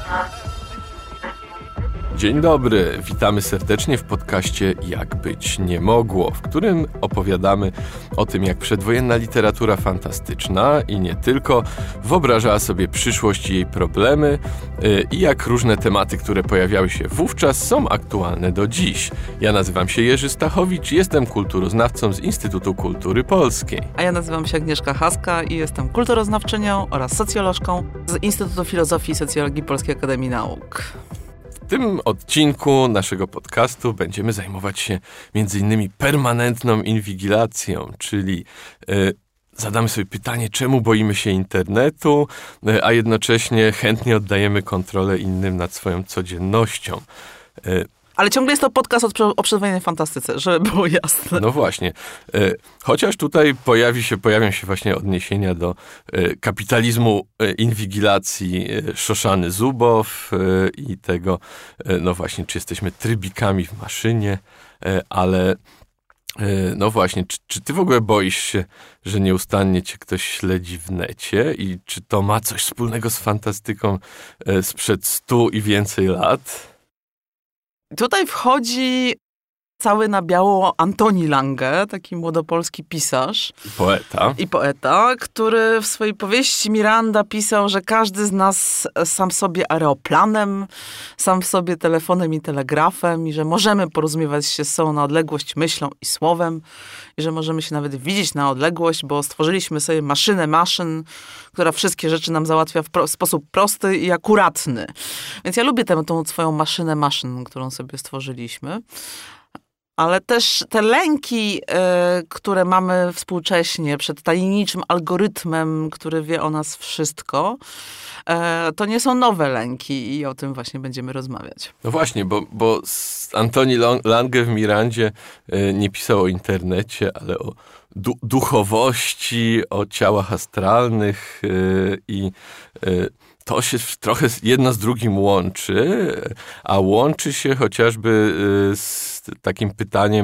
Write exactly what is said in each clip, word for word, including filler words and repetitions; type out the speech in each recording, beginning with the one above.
Dzień dobry, witamy serdecznie w podcaście Jak być nie mogło, w którym opowiadamy o tym, jak przedwojenna literatura fantastyczna i nie tylko wyobrażała sobie przyszłość i jej problemy yy, i jak różne tematy, które pojawiały się wówczas, są aktualne do dziś. Ja nazywam się Jerzy Stachowicz, jestem kulturoznawcą z Instytutu Kultury Polskiej. A ja nazywam się Agnieszka Haska i jestem kulturoznawczynią oraz socjolożką z Instytutu Filozofii i Socjologii Polskiej Akademii Nauk. W tym odcinku naszego podcastu będziemy zajmować się między innymi permanentną inwigilacją, czyli y, zadamy sobie pytanie, czemu boimy się internetu, y, a jednocześnie chętnie oddajemy kontrolę innym nad swoją codziennością. Y, Ale ciągle jest to podcast o, o przedwojennej fantastyce, żeby było jasne. No właśnie. Chociaż tutaj pojawi się, pojawią się właśnie odniesienia do kapitalizmu inwigilacji Szoszany Zubow i tego, no właśnie, czy jesteśmy trybikami w maszynie, ale no właśnie, czy, czy ty w ogóle boisz się, że nieustannie cię ktoś śledzi w necie i czy to ma coś wspólnego z fantastyką sprzed stu i więcej lat? Tutaj wchodzi cały na biało Antoni Lange, taki młodopolski pisarz. I poeta. I poeta, który w swojej powieści Miranda pisał, że każdy z nas sam sobie aeroplanem, sam sobie telefonem i telegrafem i że możemy porozumiewać się z sobą na odległość myślą i słowem i że możemy się nawet widzieć na odległość, bo stworzyliśmy sobie maszynę maszyn, która wszystkie rzeczy nam załatwia w, pro- w sposób prosty i akuratny. Więc ja lubię tę, tą swoją maszynę maszyn, którą sobie stworzyliśmy. Ale też te lęki, y, które mamy współcześnie przed tajemniczym algorytmem, który wie o nas wszystko, y, to nie są nowe lęki i o tym właśnie będziemy rozmawiać. No właśnie, bo, bo Antoni Lange w Mirandzie y, nie pisał o internecie, ale o du- duchowości, o ciałach astralnych y, i y, to się trochę jedno z drugim łączy, a łączy się chociażby z takim pytaniem,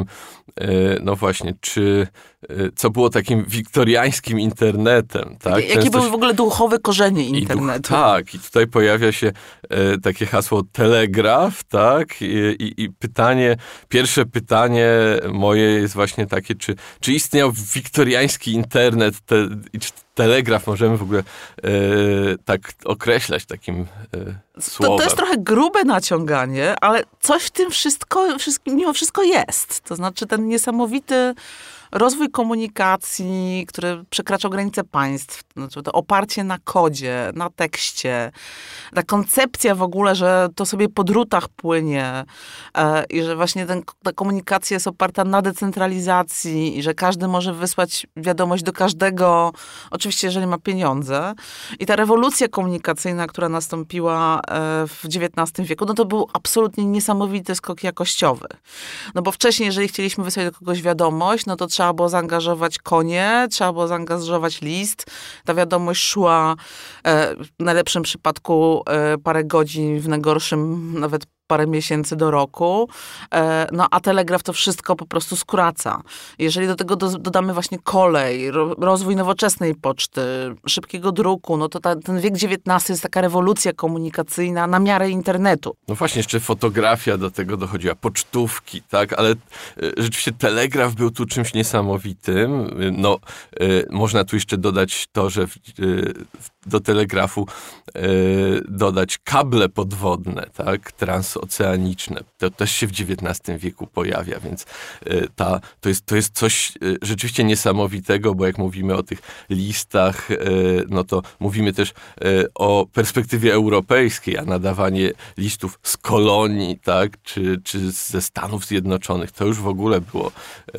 no właśnie, czy co było takim wiktoriańskim internetem, tak? Jakie były w ogóle duchowe korzenie internetu? I duch, tak, i tutaj pojawia się e, takie hasło telegraf, tak? I, i, I pytanie, pierwsze pytanie moje jest właśnie takie, czy, czy istniał wiktoriański internet te, i czy telegraf możemy w ogóle e, tak określać takim e, słowem? To, to jest trochę grube naciąganie, ale coś w tym wszystko, wszystkim, mimo wszystko jest. To znaczy ten niesamowity rozwój komunikacji, który przekraczał granice państw, znaczy to oparcie na kodzie, na tekście, ta koncepcja w ogóle, że to sobie po drutach płynie e, i że właśnie ten, ta komunikacja jest oparta na decentralizacji i że każdy może wysłać wiadomość do każdego, oczywiście jeżeli ma pieniądze. I ta rewolucja komunikacyjna, która nastąpiła e, w dziewiętnastym wieku, no to był absolutnie niesamowity skok jakościowy. No bo wcześniej, jeżeli chcieliśmy wysłać do kogoś wiadomość, no to trzeba było zaangażować konie, trzeba było zaangażować list. Ta wiadomość szła e, w najlepszym przypadku e, parę godzin, w najgorszym nawet parę miesięcy do roku, e, no a telegraf to wszystko po prostu skraca. Jeżeli do tego do, dodamy właśnie kolej, ro, rozwój nowoczesnej poczty, szybkiego druku, no to ta, ten wiek dziewiętnasty jest taka rewolucja komunikacyjna na miarę internetu. No właśnie, jeszcze fotografia do tego dochodziła, pocztówki, tak, ale e, rzeczywiście telegraf był tu czymś niesamowitym. No, e, można tu jeszcze dodać to, że w, e, do telegrafu e, dodać kable podwodne, tak, transoceaniczne. To też się w dziewiętnastym wieku pojawia, więc e, ta, to, jest, to jest coś e, rzeczywiście niesamowitego, bo jak mówimy o tych listach, e, no to mówimy też e, o perspektywie europejskiej, a nadawanie listów z kolonii, tak, czy, czy ze Stanów Zjednoczonych, to już w ogóle było e,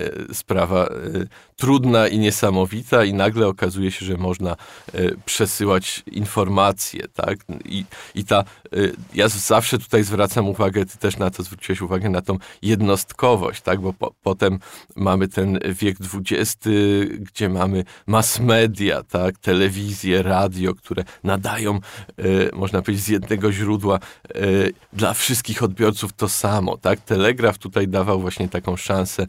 sprawa e, trudna i niesamowita i nagle okazuje się, że można e, przesyłać informacje, tak? I, i ta, y, ja zawsze tutaj zwracam uwagę, ty też na to zwróciłeś uwagę, na tą jednostkowość, tak? Bo po, potem mamy ten wiek dwudziesty, gdzie mamy mass media, tak? Telewizję, radio, które nadają, y, można powiedzieć, z jednego źródła y, dla wszystkich odbiorców to samo, tak? Telegraf tutaj dawał właśnie taką szansę,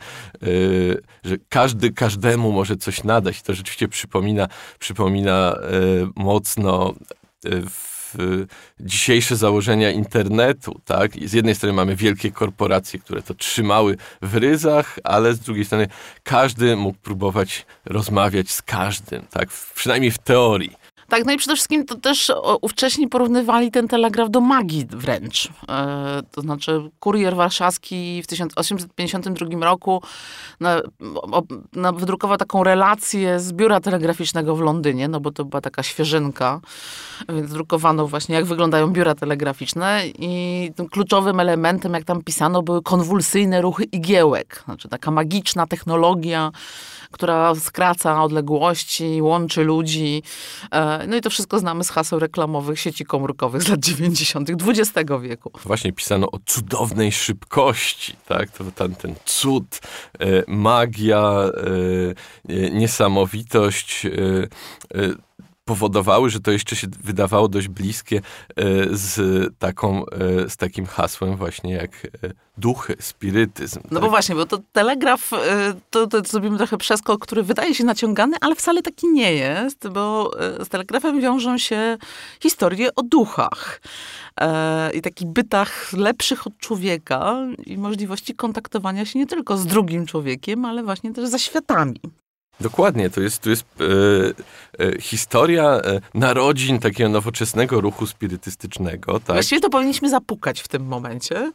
y, że każdy każdemu może coś nadać. To rzeczywiście przypomina, przypomina y, mocno w w dzisiejsze założenia internetu, tak? I z jednej strony mamy wielkie korporacje, które to trzymały w ryzach, ale z drugiej strony każdy mógł próbować rozmawiać z każdym, tak? Przynajmniej w teorii. Tak, no i przede wszystkim to też ówcześni porównywali ten telegraf do magii wręcz. E, to znaczy kurier warszawski w tysiąc osiemset pięćdziesiątym drugim roku na, o, na, wydrukował taką relację z biura telegraficznego w Londynie, no bo to była taka świeżynka, więc drukowano właśnie jak wyglądają biura telegraficzne i tym kluczowym elementem, jak tam pisano, były konwulsyjne ruchy igiełek. Znaczy taka magiczna technologia, która skraca odległości, łączy ludzi. No i to wszystko znamy z haseł reklamowych sieci komórkowych z lat dziewięćdziesiątych dwudziestego wieku. Właśnie pisano o cudownej szybkości, tak? To ten, ten cud, e, magia, e, niesamowitość, e, e, powodowały, że to jeszcze się wydawało dość bliskie z, taką, z takim hasłem właśnie jak duchy, spirytyzm. No tak? Bo właśnie, bo to telegraf, to, to zrobimy trochę przeskok, który wydaje się naciągany, ale wcale taki nie jest, bo z telegrafem wiążą się historie o duchach i takich bytach lepszych od człowieka i możliwości kontaktowania się nie tylko z drugim człowiekiem, ale właśnie też ze światami. Dokładnie, to jest, to jest e, e, historia e, narodzin takiego nowoczesnego ruchu spirytystycznego. Tak? Właściwie to powinniśmy zapukać w tym momencie.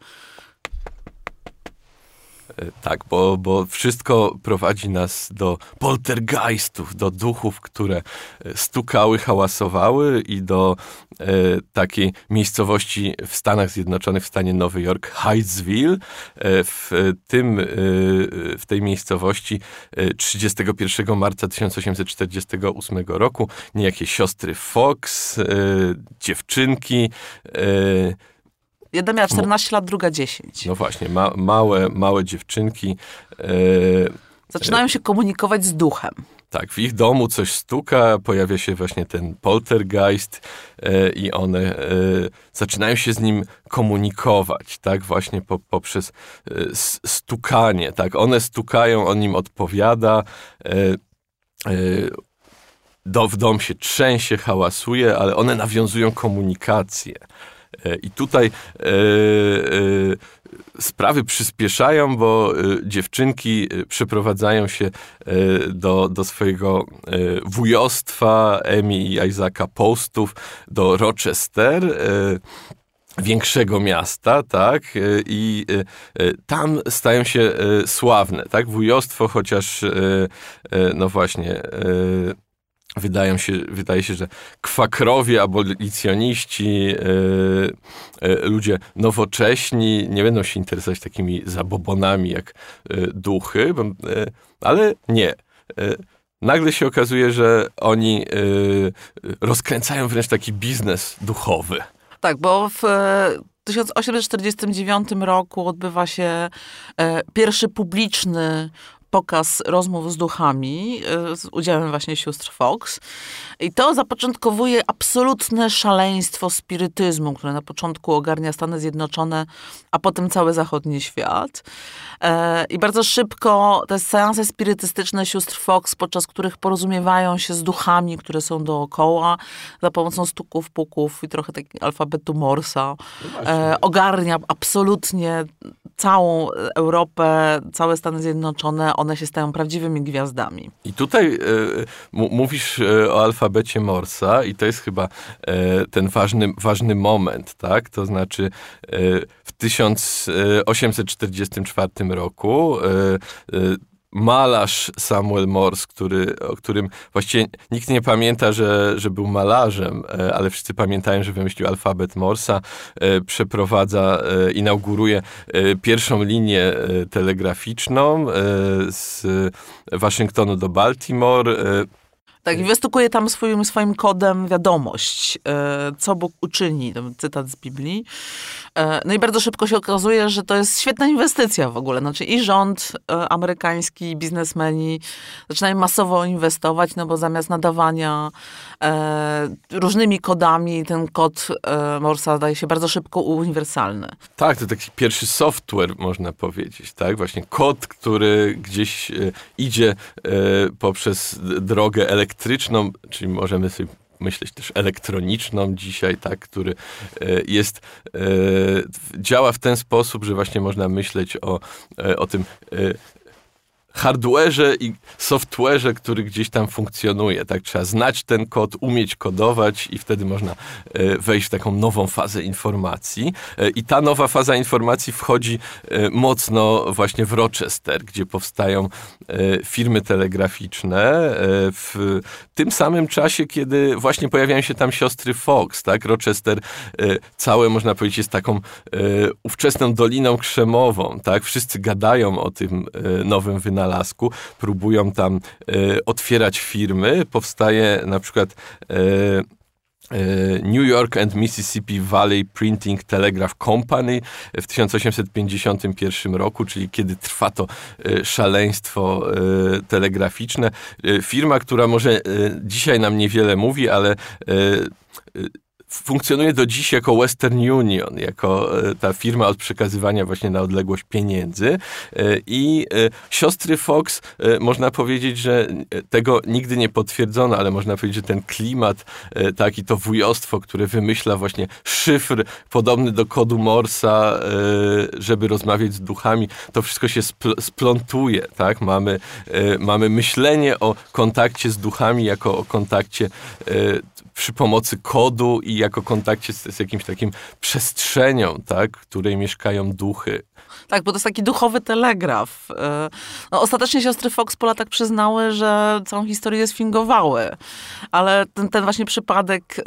Tak, bo, bo wszystko prowadzi nas do poltergeistów, do duchów, które stukały, hałasowały i do e, takiej miejscowości w Stanach Zjednoczonych, w stanie Nowy Jork, Hydesville. E, w, tym, e, w tej miejscowości e, trzydziestego pierwszego marca tysiąc osiemset czterdziestego ósmego roku niejakie siostry Fox, e, dziewczynki, e, Jedna miała czternaście lat, druga dziesięć. No właśnie, ma, małe, małe dziewczynki. E, Zaczynają się komunikować z duchem. Tak, w ich domu coś stuka, pojawia się właśnie ten poltergeist e, i one e, zaczynają się z nim komunikować, tak, właśnie po, poprzez e, stukanie, tak. One stukają, on im odpowiada, e, e, do, w dom się trzęsie, hałasuje, ale one nawiązują komunikację. I tutaj e, e, sprawy przyspieszają, bo e, dziewczynki przeprowadzają się e, do, do swojego e, wujostwa Amy i Isaaca Postów do Rochester, e, większego miasta, tak, e, i e, tam stają się e, sławne, tak, wujostwo, chociaż e, e, no właśnie e, Wydają się, wydaje się, że kwakrowie, abolicjoniści, yy, yy, ludzie nowocześni nie będą się interesować takimi zabobonami jak yy, duchy, yy, ale nie. Yy, nagle się okazuje, że oni yy, rozkręcają wręcz taki biznes duchowy. Tak, bo w tysiąc osiemset czterdziestym dziewiątym roku odbywa się e, pierwszy publiczny pokaz rozmów z duchami z udziałem właśnie sióstr Fox. I to zapoczątkowuje absolutne szaleństwo spirytyzmu, które na początku ogarnia Stany Zjednoczone, a potem cały zachodni świat. I bardzo szybko te seanse spirytystyczne sióstr Fox, podczas których porozumiewają się z duchami, które są dookoła, za pomocą stuków, puków i trochę takiego alfabetu Morsa, no ogarnia absolutnie całą Europę, całe Stany Zjednoczone, one się stają prawdziwymi gwiazdami. I tutaj y, m- mówisz y, o alfabecie Morsa i to jest chyba y, ten ważny, ważny moment, tak? To znaczy y, w tysiąc osiemset czterdziestym czwartym roku y, y, malarz Samuel Morse, który, o którym właściwie nikt nie pamięta, że, że był malarzem, ale wszyscy pamiętają, że wymyślił alfabet Morsa, przeprowadza, inauguruje pierwszą linię telegraficzną z Waszyngtonu do Baltimore. Tak, i wystukuje tam swoim, swoim kodem wiadomość, co Bóg uczyni, to cytat z Biblii. No i bardzo szybko się okazuje, że to jest świetna inwestycja w ogóle. Znaczy i rząd amerykański, i biznesmeni zaczynają masowo inwestować, no bo zamiast nadawania e, różnymi kodami, ten kod e, Morsa staje się bardzo szybko uniwersalny. Tak, to taki pierwszy software, można powiedzieć, tak? Właśnie kod, który gdzieś e, idzie e, poprzez drogę elektryczną, czyli możemy sobie myśleć też elektroniczną dzisiaj, tak, który jest, działa w ten sposób, że właśnie można myśleć o, o tym hardware'ze i software'ze, który gdzieś tam funkcjonuje. Tak? Trzeba znać ten kod, umieć kodować i wtedy można wejść w taką nową fazę informacji. I ta nowa faza informacji wchodzi mocno właśnie w Rochester, gdzie powstają firmy telegraficzne w tym samym czasie, kiedy właśnie pojawiają się tam siostry Fox. Tak? Rochester całe, można powiedzieć, jest taką ówczesną Doliną Krzemową. Tak? Wszyscy gadają o tym nowym wynalazku. Próbują tam e, otwierać firmy. Powstaje na przykład e, e, New York and Mississippi Valley Printing Telegraph Company w tysiąc osiemset pięćdziesiątym pierwszym roku, czyli kiedy trwa to e, szaleństwo e, telegraficzne. E, firma, która może e, dzisiaj nam niewiele mówi, ale e, e, funkcjonuje do dziś jako Western Union, jako ta firma od przekazywania właśnie na odległość pieniędzy. I siostry Fox, można powiedzieć, że tego nigdy nie potwierdzono, ale można powiedzieć, że ten klimat, tak, i to wujostwo, które wymyśla właśnie szyfr podobny do kodu Morsa, żeby rozmawiać z duchami, to wszystko się spl- splątuje, tak? Mamy, mamy myślenie o kontakcie z duchami jako o kontakcie przy pomocy kodu i jako kontakcie z, z jakimś takim przestrzenią, tak, w której mieszkają duchy. Tak, bo to jest taki duchowy telegraf. No, ostatecznie siostry Fox po latach przyznały, że całą historię sfingowały. Ale ten, ten właśnie przypadek y,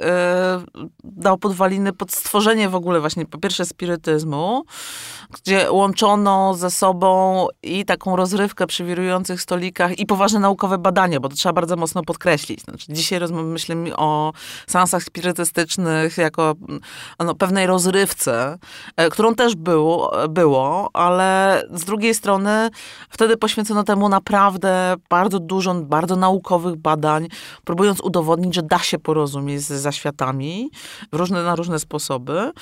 dał podwaliny pod stworzenie w ogóle właśnie po pierwsze spirytyzmu, gdzie łączono ze sobą i taką rozrywkę przy wirujących stolikach i poważne naukowe badania, bo to trzeba bardzo mocno podkreślić. Znaczy, dzisiaj myślimy o seansach spirytystycznych jako no, pewnej rozrywce, y, którą też było, było, ale z drugiej strony wtedy poświęcono temu naprawdę bardzo dużo, bardzo naukowych badań, próbując udowodnić, że da się porozumieć z zaświatami w różne, na różne sposoby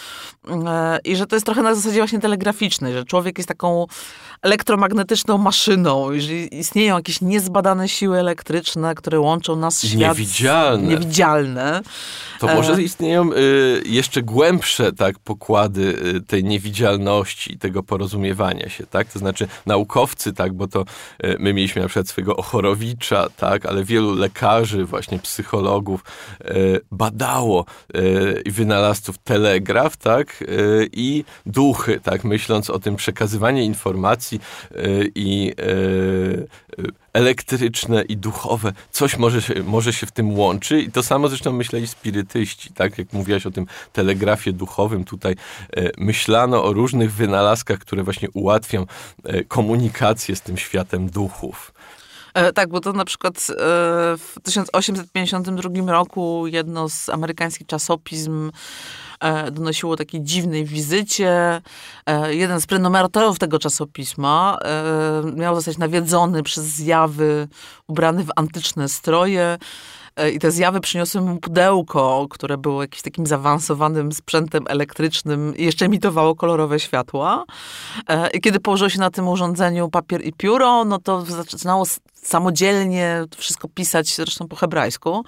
i że to jest trochę na zasadzie właśnie telegraficznej, że człowiek jest taką elektromagnetyczną maszyną, jeżeli istnieją jakieś niezbadane siły elektryczne, które łączą nas świat... Niewidzialne. Niewidzialne. To może istnieją y, jeszcze głębsze, tak, pokłady y, tej niewidzialności, tego porozumiewania się, tak? To znaczy naukowcy, tak, bo to y, my mieliśmy na przykład swego Ochorowicza, tak, ale wielu lekarzy, właśnie psychologów y, badało y, wynalazców telegraf, tak, y, i duchy, tak, myśląc o tym przekazywaniu informacji y, i y, y, elektryczne i duchowe, coś może się, może się w tym łączy i to samo zresztą myśleli spirytyści, tak? Jak mówiłaś o tym telegrafie duchowym, tutaj e, myślano o różnych wynalazkach, które właśnie ułatwią e, komunikację z tym światem duchów. E, tak, bo to na przykład e, w tysiąc osiemset pięćdziesiątym drugim roku jedno z amerykańskich czasopism e, donosiło o takiej dziwnej wizycie. E, jeden z prenumeratorów tego czasopisma e, miał zostać nawiedzony przez zjawy ubrany w antyczne stroje. I te zjawy przyniosły mu pudełko, które było jakimś takim zaawansowanym sprzętem elektrycznym i jeszcze emitowało kolorowe światła. I kiedy położyło się na tym urządzeniu papier i pióro, no to zaczynało samodzielnie wszystko pisać, zresztą po hebrajsku.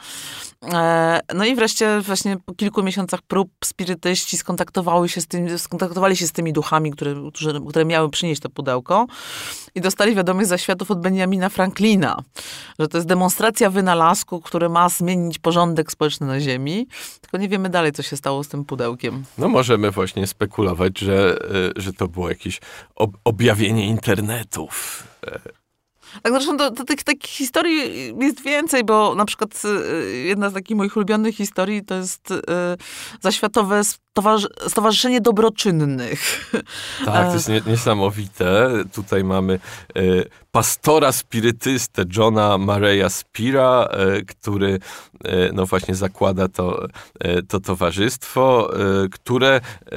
No i wreszcie właśnie po kilku miesiącach prób spirytyści skontaktowały się z tym, skontaktowali się z tymi duchami, które, które miały przynieść to pudełko i dostali wiadomość ze światów od Benjamina Franklina, że to jest demonstracja wynalazku, który ma zmienić porządek społeczny na Ziemi, tylko nie wiemy dalej, co się stało z tym pudełkiem. No możemy właśnie spekulować, że, że to było jakieś ob- objawienie internetów. Tak, zresztą to, to, tych takich historii jest więcej, bo na przykład jedna z takich moich ulubionych historii to jest y, zaświatowe stowarzysz- Stowarzyszenie Dobroczynnych. Tak, to jest nie, niesamowite. Tutaj mamy y, pastora spirytystę Johna Mareya Spira, y, który y, no właśnie zakłada to, y, to towarzystwo, y, które, y,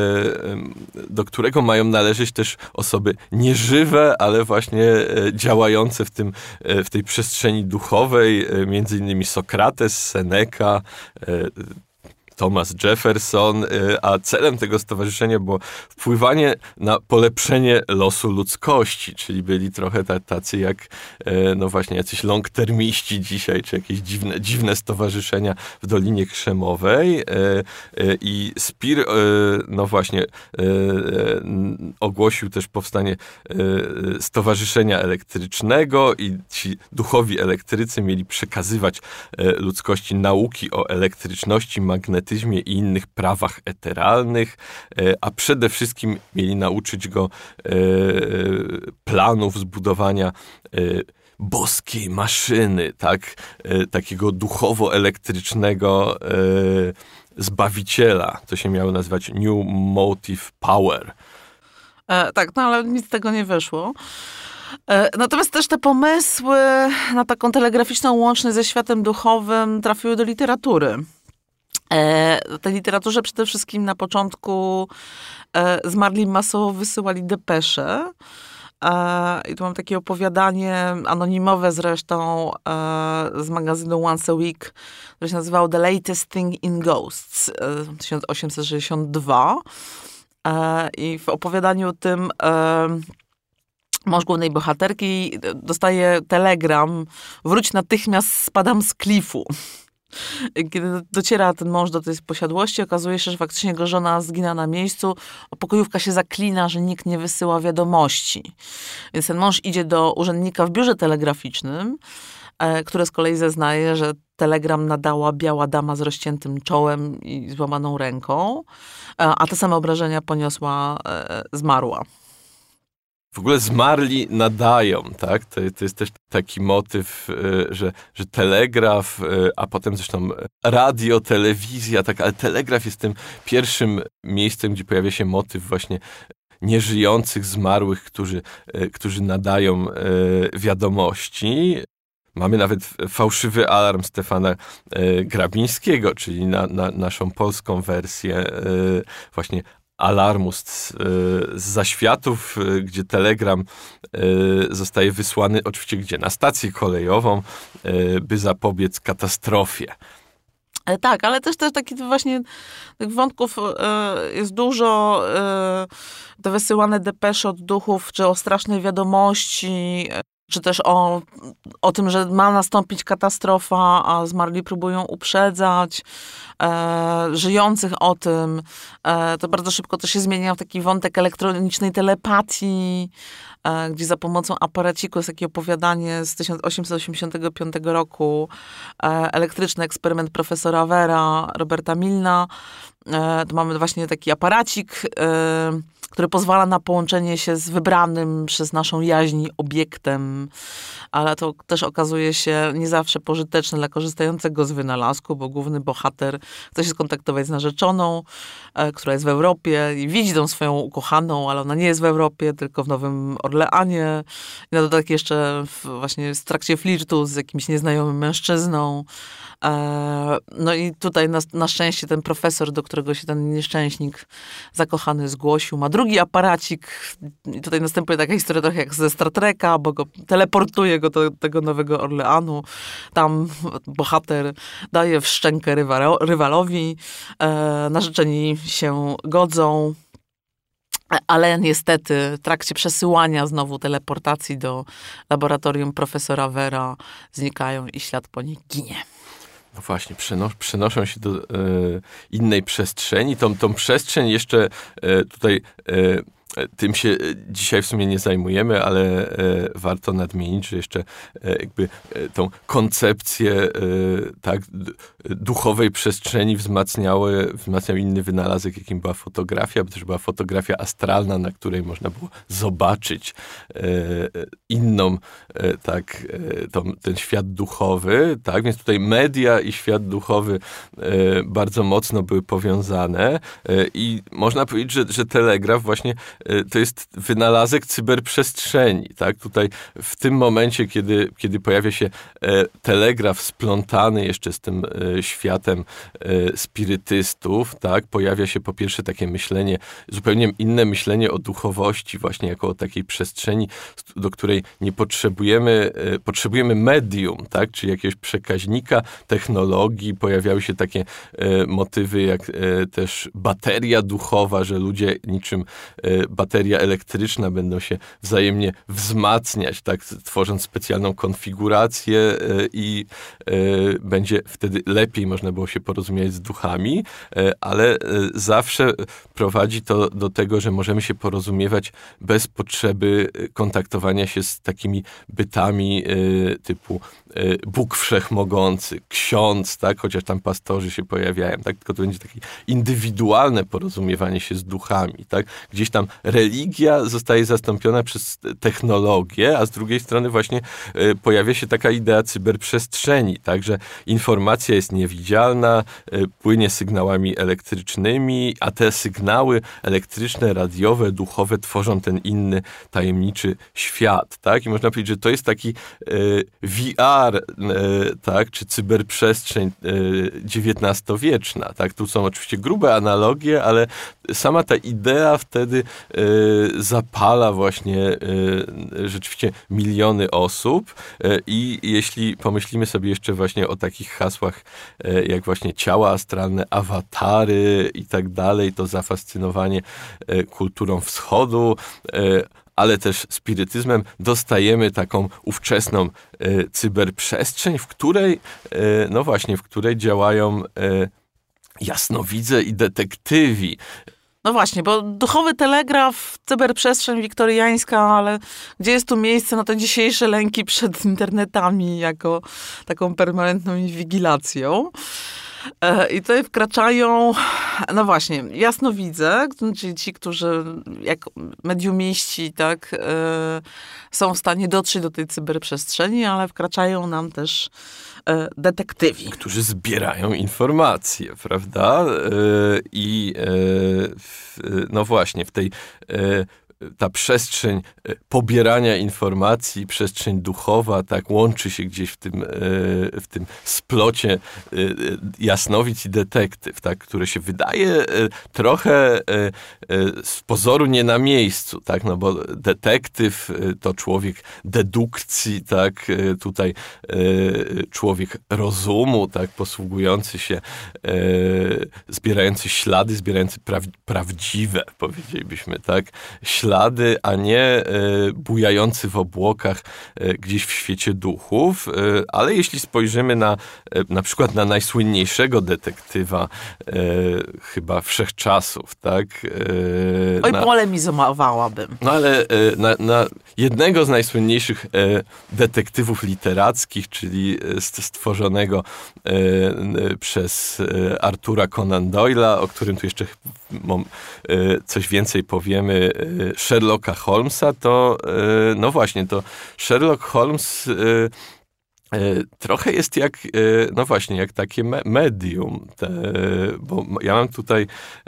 do którego mają należeć też osoby nieżywe, ale właśnie y, działające w, tym, y, w tej przestrzeni duchowej, y, między innymi Sokrates, Seneca, y, Thomas Jefferson, a celem tego stowarzyszenia było wpływanie na polepszenie losu ludzkości, czyli byli trochę tacy jak no właśnie jacyś long-termiści dzisiaj, czy jakieś dziwne, dziwne stowarzyszenia w Dolinie Krzemowej. I Speer, no właśnie, ogłosił też powstanie stowarzyszenia elektrycznego i ci duchowi elektrycy mieli przekazywać ludzkości nauki o elektryczności, magnetyzmie i innych prawach eteralnych, a przede wszystkim mieli nauczyć go planów zbudowania boskiej maszyny, tak? Takiego duchowo-elektrycznego zbawiciela. To się miało nazywać New Motive Power. E, tak, no ale nic z tego nie wyszło. E, natomiast też te pomysły na taką telegraficzną łączność ze światem duchowym trafiły do literatury. E, tej literaturze przede wszystkim na początku e, zmarli masowo wysyłali depesze. E, I tu mam takie opowiadanie anonimowe zresztą e, z magazynu Once a Week, które się nazywało The Latest Thing in Ghosts, e, tysiąc osiemset sześćdziesiąt dwa. E, I w opowiadaniu tym e, mąż głównej bohaterki dostaje telegram: wróć natychmiast, spadam z klifu. Kiedy dociera ten mąż do tej posiadłości, okazuje się, że faktycznie jego żona zgina na miejscu, a pokojówka się zaklina, że nikt nie wysyła wiadomości. Więc ten mąż idzie do urzędnika w biurze telegraficznym, e, który z kolei zeznaje, że telegram nadała biała dama z rozciętym czołem i złamaną ręką, e, a te same obrażenia poniosła e, zmarła. W ogóle zmarli nadają, tak? To, to jest też taki motyw, że, że telegraf, a potem zresztą radio, telewizja, tak, ale telegraf jest tym pierwszym miejscem, gdzie pojawia się motyw właśnie nieżyjących, zmarłych, którzy, którzy nadają wiadomości. Mamy nawet fałszywy alarm Stefana Grabińskiego, czyli na, na naszą polską wersję właśnie alarmu z, z zaświatów, gdzie telegram zostaje wysłany oczywiście gdzie? Na stację kolejową, by zapobiec katastrofie. Tak, ale też, też takich właśnie tych wątków jest dużo. Te wysyłane depesze od duchów, czy o strasznej wiadomości, czy też o, o tym, że ma nastąpić katastrofa, a zmarli próbują uprzedzać e, żyjących o tym. E, to bardzo szybko to się zmienia w taki wątek elektronicznej telepatii, e, gdzie za pomocą aparaciku jest takie opowiadanie z tysiąc osiemset osiemdziesiątego piątego roku, e, elektryczny eksperyment profesora Wera, Roberta Milna. E, to mamy właśnie taki aparacik, e, który pozwala na połączenie się z wybranym przez naszą jaźń obiektem, ale to też okazuje się nie zawsze pożyteczne dla korzystającego z wynalazku, bo główny bohater chce się skontaktować z narzeczoną, e, która jest w Europie i widzi tą swoją ukochaną, ale ona nie jest w Europie, tylko w Nowym Orleanie. I na dodatek jeszcze w, właśnie w trakcie flirtu z jakimś nieznajomym mężczyzną. E, no i tutaj na, na szczęście ten profesor, do którego się ten nieszczęśnik zakochany zgłosił, ma drugi aparacik. I tutaj następuje taka historia trochę jak ze Star Treka, bo go teleportuje go do tego Nowego Orleanu. Tam bohater daje w szczękę rywalo, rywalowi. E, narzeczeni się godzą. Ale niestety w trakcie przesyłania znowu teleportacji do laboratorium profesora Wera znikają i ślad po nich ginie. No właśnie, przeno- przenoszą się do e, innej przestrzeni. Tą, tą przestrzeń jeszcze e, tutaj e, tym się dzisiaj w sumie nie zajmujemy, ale e, warto nadmienić, że jeszcze e, jakby e, tą koncepcję e, tak, d- duchowej przestrzeni wzmacniały, wzmacniał inny wynalazek, jakim była fotografia, bo też była fotografia astralna, na której można było zobaczyć e, inną, e, tak, e, tą, ten świat duchowy, tak, więc tutaj media i świat duchowy e, bardzo mocno były powiązane e, i można powiedzieć, że, że telegraf właśnie to jest wynalazek cyberprzestrzeni, tak? Tutaj w tym momencie, kiedy, kiedy pojawia się telegraf splątany jeszcze z tym światem spirytystów, tak? Pojawia się po pierwsze takie myślenie, zupełnie inne myślenie o duchowości, właśnie jako o takiej przestrzeni, do której nie potrzebujemy, potrzebujemy medium, tak? Czyli jakiegoś przekaźnika technologii. Pojawiały się takie motywy jak też bateria duchowa, że ludzie niczym bateria elektryczna będą się wzajemnie wzmacniać, tak, tworząc specjalną konfigurację i będzie wtedy lepiej można było się porozumieć z duchami, ale zawsze prowadzi to do tego, że możemy się porozumiewać bez potrzeby kontaktowania się z takimi bytami typu Bóg Wszechmogący, ksiądz, tak, chociaż tam pastorzy się pojawiają, tak, tylko to będzie takie indywidualne porozumiewanie się z duchami, tak. Gdzieś tam religia zostaje zastąpiona przez technologię, a z drugiej strony właśnie y, pojawia się taka idea cyberprzestrzeni, tak, że informacja jest niewidzialna, y, płynie sygnałami elektrycznymi, a te sygnały elektryczne, radiowe, duchowe tworzą ten inny, tajemniczy świat, tak. I można powiedzieć, że to jest taki y, V R, y, tak, czy cyberprzestrzeń y, dziewiętnastowieczna, tak. Tu są oczywiście grube analogie, ale sama ta idea wtedy y, zapala właśnie y, rzeczywiście miliony osób y, i jeśli pomyślimy sobie jeszcze właśnie o takich hasłach y, jak właśnie ciała astralne, awatary i tak dalej, to zafascynowanie y, kulturą wschodu, y, ale też spirytyzmem, dostajemy taką ówczesną y, cyberprzestrzeń, w której, y, no właśnie, w której działają y, jasnowidze i detektywi. No właśnie, bo duchowy telegraf, cyberprzestrzeń wiktoriańska, ale gdzie jest tu miejsce na te dzisiejsze lęki przed internetami jako taką permanentną inwigilacją? I tutaj wkraczają, no właśnie, jasnowidze, czyli ci, którzy jak mediumiści, tak, są w stanie dotrzeć do tej cyberprzestrzeni, ale wkraczają nam też detektywi. Którzy zbierają informacje, prawda? I no właśnie, w tej ta przestrzeń pobierania informacji, przestrzeń duchowa, tak, łączy się gdzieś w tym, w tym splocie jasnowic i detektyw, tak, które się wydaje trochę z pozoru nie na miejscu, tak, no bo detektyw to człowiek dedukcji, tak, tutaj człowiek rozumu, tak, posługujący się, zbierający ślady, zbierający praw, prawdziwe, powiedzielibyśmy, tak, ślady, a nie y, bujający w obłokach y, gdzieś w świecie duchów, y, ale jeśli spojrzymy na y, na przykład na najsłynniejszego detektywa y, chyba wszechczasów, tak? Y, Oj, na, polemizowałabym. No ale y, na, na jednego z najsłynniejszych y, detektywów literackich, czyli stworzonego y, y, przez y, Artura Conan Doyle'a, o którym tu jeszcze y, coś więcej powiemy, y, Sherlocka Holmesa, to no właśnie, to Sherlock Holmes trochę jest jak, no właśnie, jak takie medium, te, bo ja mam tutaj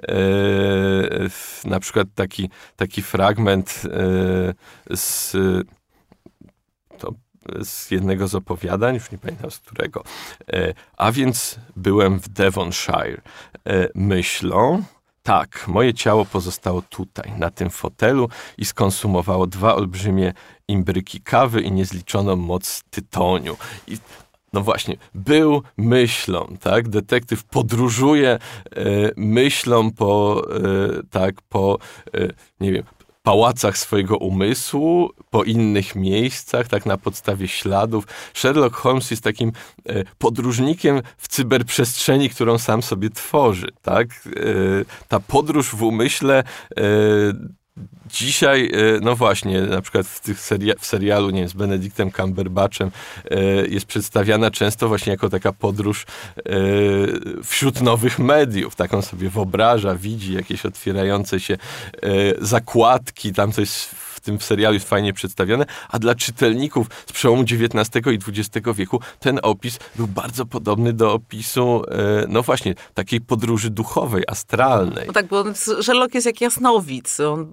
na przykład taki, taki fragment z, to, z jednego z opowiadań, już nie pamiętam z którego. A więc byłem w Devonshire. Myślą, tak, moje ciało pozostało tutaj, na tym fotelu i skonsumowało dwa olbrzymie imbryki kawy i niezliczoną moc tytoniu. I no właśnie, był myślą, tak? Detektyw podróżuje e, myślą po, e, tak, po, e, nie wiem, pałacach swojego umysłu, po innych miejscach, tak na podstawie śladów. Sherlock Holmes jest takim e, podróżnikiem w cyberprzestrzeni, którą sam sobie tworzy, tak? E, ta podróż w umyśle e, dzisiaj, no właśnie, na przykład w, tych seria- w serialu, nie wiem, z Benedictem Cumberbatchem e, jest przedstawiana często właśnie jako taka podróż e, wśród nowych mediów. Tak on sobie wyobraża, widzi jakieś otwierające się e, zakładki, tam coś w tym serialu jest fajnie przedstawione, a dla czytelników z przełomu dziewiętnastego i dwudziestego wieku ten opis był bardzo podobny do opisu, e, no właśnie, takiej podróży duchowej, astralnej. No tak, bo Sherlock jest jak jasnowic. On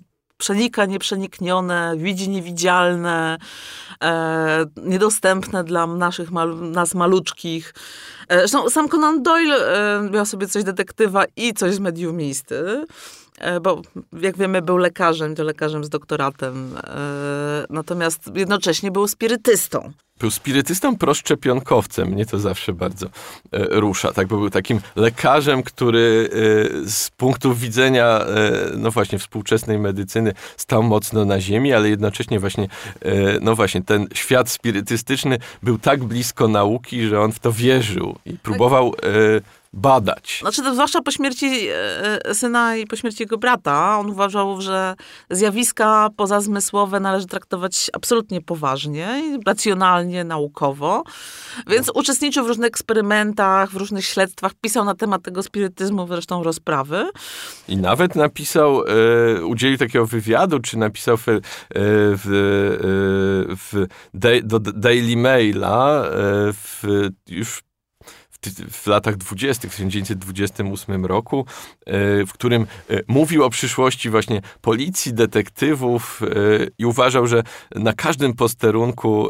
przenika nieprzeniknione, widzi niewidzialne, e, niedostępne dla naszych mal, nas maluczkich. E, zresztą sam Conan Doyle e, miał sobie coś detektywa i coś z mediumisty. Bo jak wiemy był lekarzem, to lekarzem z doktoratem, natomiast jednocześnie był spirytystą. Był spirytystą proszczepionkowcem, mnie to zawsze bardzo e, rusza, tak, bo był takim lekarzem, który e, z punktu widzenia, e, no właśnie, współczesnej medycyny stał mocno na ziemi, ale jednocześnie właśnie, e, no właśnie, ten świat spirytystyczny był tak blisko nauki, że on w to wierzył i próbował e, badać. Znaczy, to zwłaszcza po śmierci e, syna i po śmierci jego brata, on uważał, że zjawiska pozazmysłowe należy traktować absolutnie poważnie, racjonalnie, naukowo. Więc no. uczestniczył w różnych eksperymentach, w różnych śledztwach, pisał na temat tego spirytyzmu zresztą rozprawy. I nawet napisał, e, udzielił takiego wywiadu, czy napisał w, e, w, e, w de, do Daily Maila e, w, już w latach dwudziestych, w tysiąc dziewięćset dwudziestym ósmym roku, w którym mówił o przyszłości właśnie policji, detektywów i uważał, że na każdym posterunku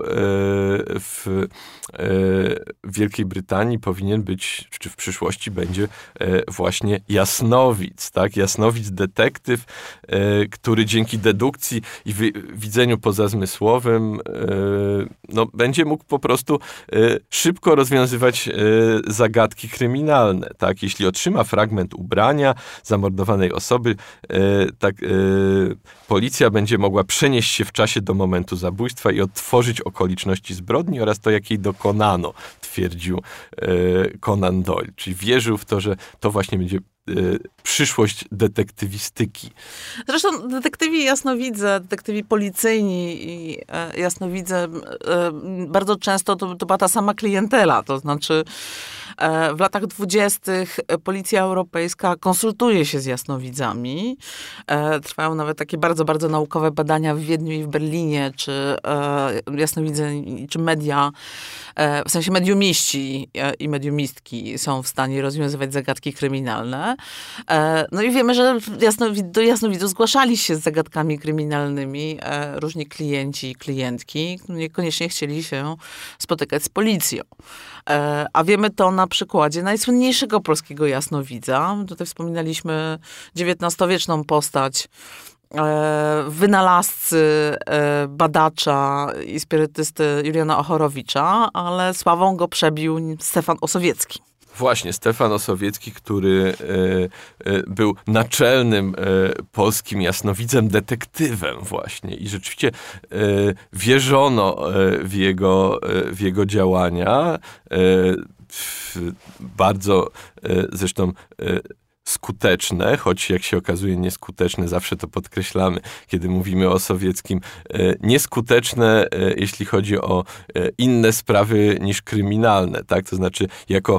w Wielkiej Brytanii powinien być, czy w przyszłości będzie właśnie jasnowic, tak? Jasnowic detektyw, który dzięki dedukcji i widzeniu pozazmysłowym no, będzie mógł po prostu szybko rozwiązywać zagadki kryminalne, tak? Jeśli otrzyma fragment ubrania zamordowanej osoby, e, tak, e, policja będzie mogła przenieść się w czasie do momentu zabójstwa i odtworzyć okoliczności zbrodni oraz to, jak jej dokonano, twierdził e, Conan Doyle. Czyli wierzył w to, że to właśnie będzie przyszłość detektywistyki. Zresztą detektywi jasnowidze, detektywi policyjni i jasnowidze bardzo często to, to była ta sama klientela, to znaczy w latach dwudziestych Policja Europejska konsultuje się z jasnowidzami. Trwają nawet takie bardzo, bardzo naukowe badania w Wiedniu i w Berlinie, czy jasnowidze, czy media, w sensie mediumiści i mediumistki są w stanie rozwiązywać zagadki kryminalne. No i wiemy, że jasnowid- do jasnowidzów zgłaszali się z zagadkami kryminalnymi różni klienci i klientki, niekoniecznie chcieli się spotykać z policją. A wiemy to na przykładzie najsłynniejszego polskiego jasnowidza. Tutaj wspominaliśmy dziewiętnastowieczną postać wynalazcy, badacza i spirytysty Juliana Ochorowicza, ale sławą go przebił Stefan Osowiecki. Właśnie, Stefan Osowiecki, który e, e, był naczelnym e, polskim jasnowidzem, detektywem właśnie. I rzeczywiście e, wierzono e, w, jego, e, w jego działania. E, w, bardzo e, zresztą e, skuteczne, choć jak się okazuje nieskuteczne, zawsze to podkreślamy, kiedy mówimy o Osowieckim, nieskuteczne, jeśli chodzi o inne sprawy niż kryminalne, tak? To znaczy, jako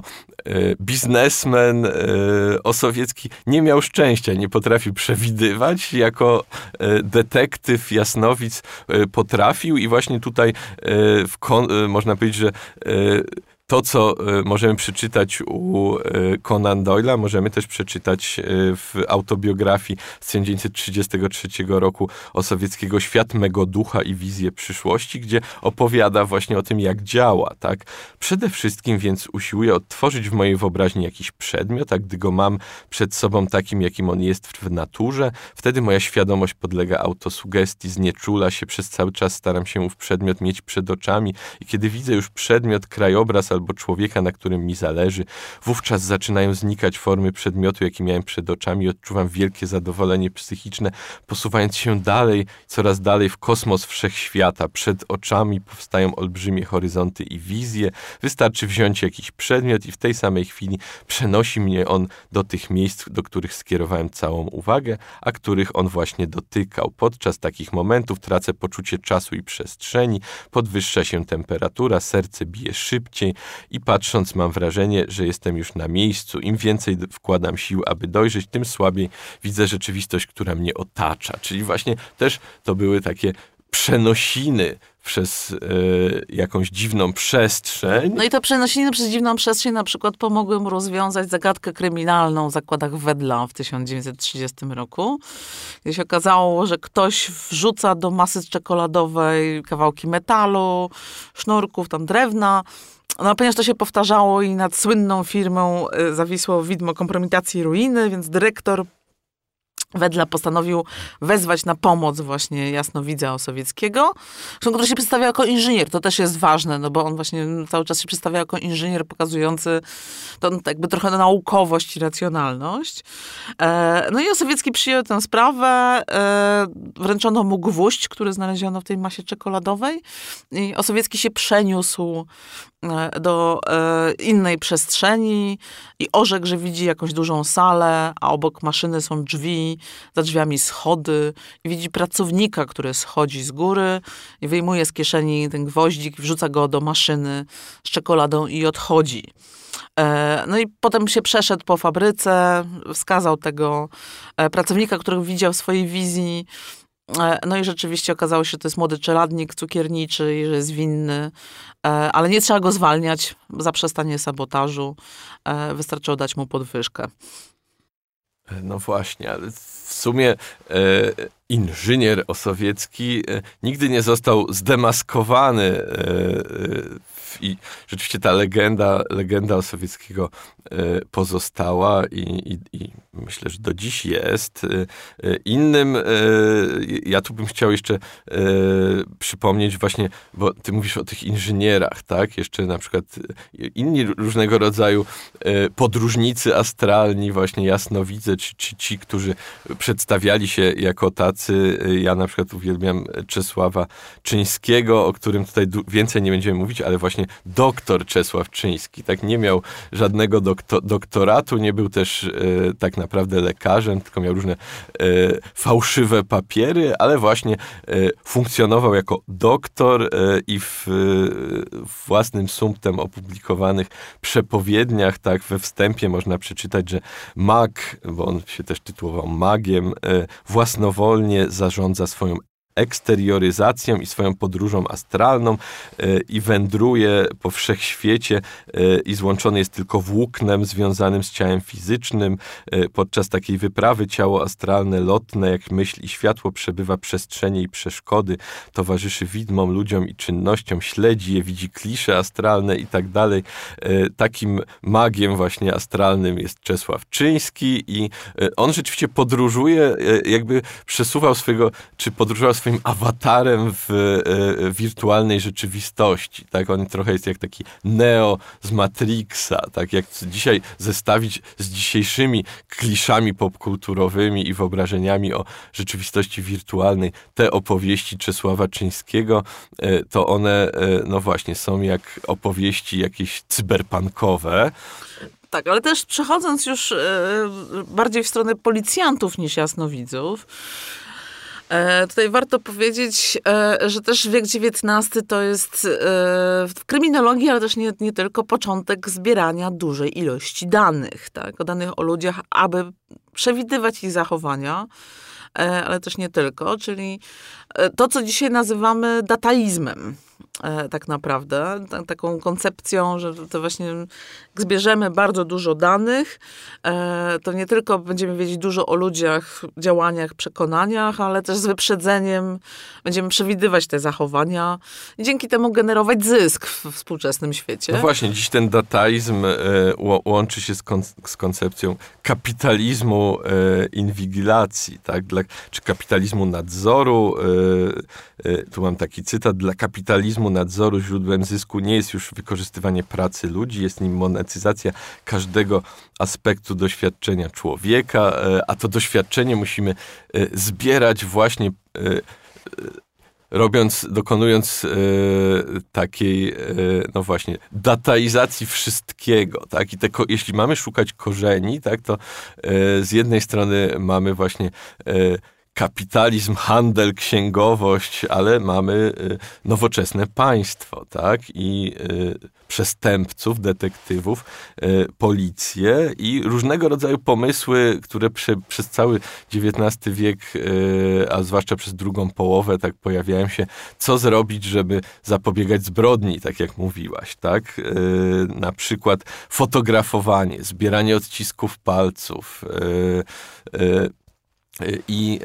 biznesmen Osowiecki nie miał szczęścia, nie potrafił przewidywać, jako detektyw, jasnowic potrafił i właśnie tutaj w kon- można powiedzieć, że to, co możemy przeczytać u Conan Doyle'a, możemy też przeczytać w autobiografii z tysiąc dziewięćset trzydziestego trzeciego roku Osowieckiego Świat mego ducha i wizje przyszłości, gdzie opowiada właśnie o tym, jak działa, tak? Przede wszystkim więc usiłuję odtworzyć w mojej wyobraźni jakiś przedmiot, a gdy go mam przed sobą takim, jakim on jest w naturze, wtedy moja świadomość podlega autosugestii, znieczula się, przez cały czas staram się ów przedmiot mieć przed oczami i kiedy widzę już przedmiot, krajobraz albo człowieka, na którym mi zależy, wówczas zaczynają znikać formy przedmiotu, jaki miałem przed oczami i odczuwam wielkie zadowolenie psychiczne, posuwając się dalej, coraz dalej w kosmos wszechświata. Przed oczami powstają olbrzymie horyzonty i wizje. Wystarczy wziąć jakiś przedmiot i w tej samej chwili przenosi mnie on do tych miejsc, do których skierowałem całą uwagę, a których on właśnie dotykał. Podczas takich momentów tracę poczucie czasu i przestrzeni, podwyższa się temperatura, serce bije szybciej, i patrząc mam wrażenie, że jestem już na miejscu. Im więcej wkładam sił, aby dojrzeć, tym słabiej widzę rzeczywistość, która mnie otacza. Czyli właśnie też to były takie przenosiny przez y, jakąś dziwną przestrzeń. No i te przenosiny przez dziwną przestrzeń na przykład pomogły mu rozwiązać zagadkę kryminalną w zakładach Wedla w tysiąc dziewięćset trzydziestym roku. Gdzie się okazało, że ktoś wrzuca do masy czekoladowej kawałki metalu, sznurków, tam drewna. No, ponieważ to się powtarzało i nad słynną firmą y, zawisło widmo kompromitacji i ruiny, więc dyrektor Wedla postanowił wezwać na pomoc właśnie jasnowidza Osowieckiego, który się przedstawia jako inżynier. To też jest ważne, no bo on właśnie cały czas się przedstawia jako inżynier pokazujący to jakby trochę naukowość i racjonalność. E, no i Osowiecki przyjął tę sprawę. E, wręczono mu gwóźdź, który znaleziono w tej masie czekoladowej. I Osowiecki się przeniósł do e, innej przestrzeni i orzekł, że widzi jakąś dużą salę, a obok maszyny są drzwi, za drzwiami schody i widzi pracownika, który schodzi z góry i wyjmuje z kieszeni ten gwoździk, wrzuca go do maszyny z czekoladą i odchodzi. E, no i potem się przeszedł po fabryce, wskazał tego e, pracownika, którego widział w swojej wizji. No i rzeczywiście okazało się, że to jest młody czeladnik cukierniczy i że jest winny, ale nie trzeba go zwalniać za przestanie sabotażu. Wystarczyło dać mu podwyżkę. No właśnie, ale w sumie e, inżynier Osowiecki e, nigdy nie został zdemaskowany e, e, i rzeczywiście ta legenda, legenda Osowieckiego e, pozostała i, i, i myślę, że do dziś jest. E, innym, e, ja tu bym chciał jeszcze e, przypomnieć właśnie, bo ty mówisz o tych inżynierach, tak? Jeszcze na przykład inni różnego rodzaju e, podróżnicy astralni, właśnie jasnowidze, czy, czy ci, którzy przedstawiali się jako tacy. Ja na przykład uwielbiam Czesława Czyńskiego, o którym tutaj więcej nie będziemy mówić, ale właśnie doktor Czesław Czyński, tak, nie miał żadnego dokto, doktoratu, nie był też e, tak naprawdę lekarzem, tylko miał różne e, fałszywe papiery, ale właśnie e, funkcjonował jako doktor e, i w, w własnym sumptem opublikowanych przepowiedniach, tak, we wstępie można przeczytać, że mag, bo on się też tytułował magiem, e, własnowolnie zarządza swoją eksterioryzacją i swoją podróżą astralną e, i wędruje po wszechświecie e, i złączony jest tylko włóknem związanym z ciałem fizycznym. E, podczas takiej wyprawy ciało astralne, lotne jak myśl i światło przebywa przestrzenie i przeszkody, towarzyszy widmom, ludziom i czynnościom, śledzi je, widzi klisze astralne i tak dalej. E, takim magiem właśnie astralnym jest Czesław Czyński i e, on rzeczywiście podróżuje, e, jakby przesuwał swojego, czy podróżował swoim awatarem w e, wirtualnej rzeczywistości. Tak? On trochę jest jak taki Neo z Matrixa. Tak? Jak dzisiaj zestawić z dzisiejszymi kliszami popkulturowymi i wyobrażeniami o rzeczywistości wirtualnej te opowieści Czesława Czyńskiego, e, to one, e, no właśnie, są jak opowieści jakieś cyberpunkowe. Tak, ale też przechodząc już e, bardziej w stronę policjantów niż jasnowidzów, E, tutaj warto powiedzieć, e, że też wiek dziewiętnasty to jest e, w kryminologii, ale też nie, nie tylko początek zbierania dużej ilości danych, tak? O danych o ludziach, aby przewidywać ich zachowania, e, ale też nie tylko, czyli e, to, co dzisiaj nazywamy dataizmem. E, tak naprawdę, t- taką koncepcją, że to właśnie jak zbierzemy bardzo dużo danych, e, to nie tylko będziemy wiedzieć dużo o ludziach, działaniach, przekonaniach, ale też z wyprzedzeniem będziemy przewidywać te zachowania i dzięki temu generować zysk w współczesnym świecie. No właśnie, dziś ten dataizm e, łączy się z, kon- z koncepcją kapitalizmu e, inwigilacji, tak? Dla, czy kapitalizmu nadzoru. E, e, tu mam taki cytat. Dla kapitalizmu nadzoru źródłem zysku nie jest już wykorzystywanie pracy ludzi, jest nim monetyzacja każdego aspektu doświadczenia człowieka, a to doświadczenie musimy zbierać właśnie robiąc, dokonując takiej, no właśnie, dataizacji wszystkiego, tak? I te, jeśli mamy szukać korzeni, tak, to z jednej strony mamy właśnie kapitalizm, handel, księgowość, ale mamy nowoczesne państwo, tak? I przestępców, detektywów, policję i różnego rodzaju pomysły, które przy, przez cały dziewiętnasty wiek, a zwłaszcza przez drugą połowę, tak pojawiają się, co zrobić, żeby zapobiegać zbrodni, tak jak mówiłaś, tak? Na przykład fotografowanie, zbieranie odcisków palców, i